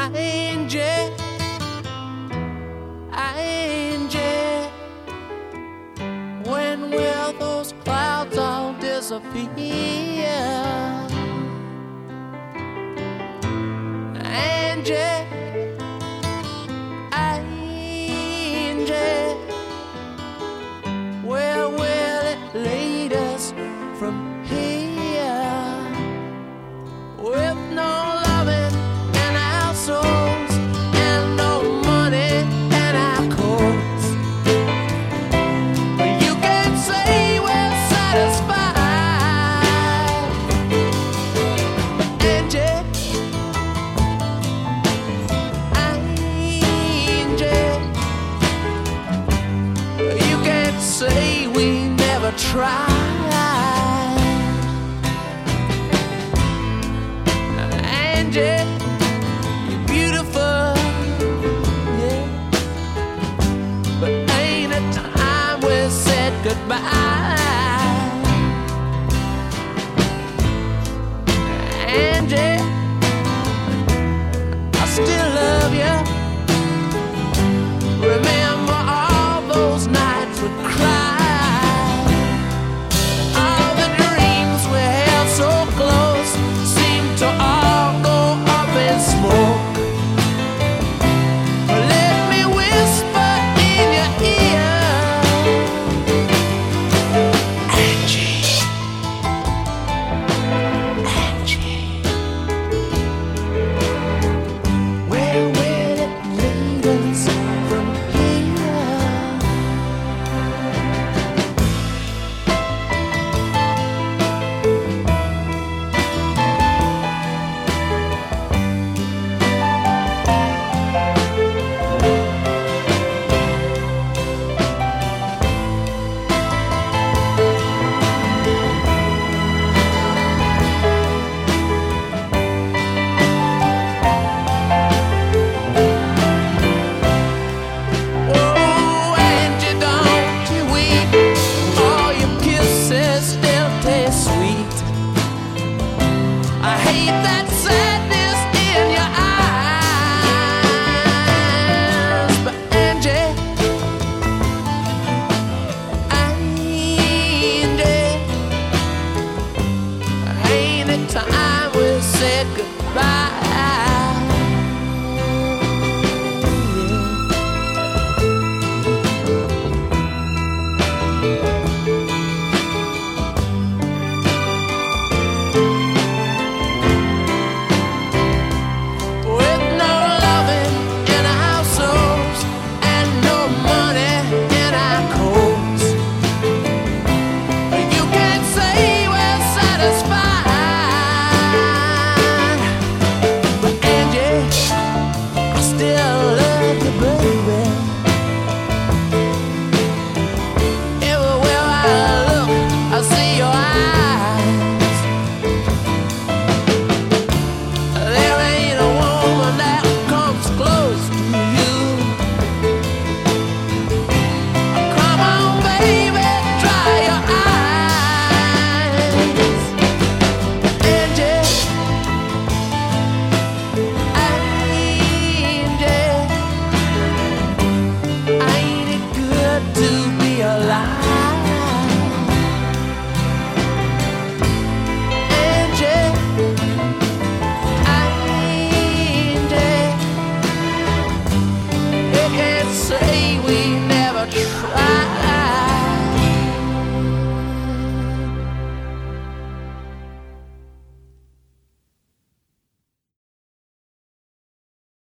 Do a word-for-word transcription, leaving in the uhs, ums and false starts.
Angie, Angie, when will those clouds all disappear? Angie, Angie, where will it lead us from here? With no loving in our souls and no money in our coats, you can say we're satisfied. Angie, Angie, you can't say we never tried. Angie, you're beautiful, yeah, but ain't it time we said goodbye? Angie, I still love you. Remember all those nights we cried, all the dreams we held so close seemed to all go up in smoke. Let me whisper in your ear, Angie, Angie, where will it lead us from here? Oh, Angie, don't you weep. All your kisses still taste sweet. I hate that sadness in your eyes. But Angie, Angie, ain't it time we said goodbye?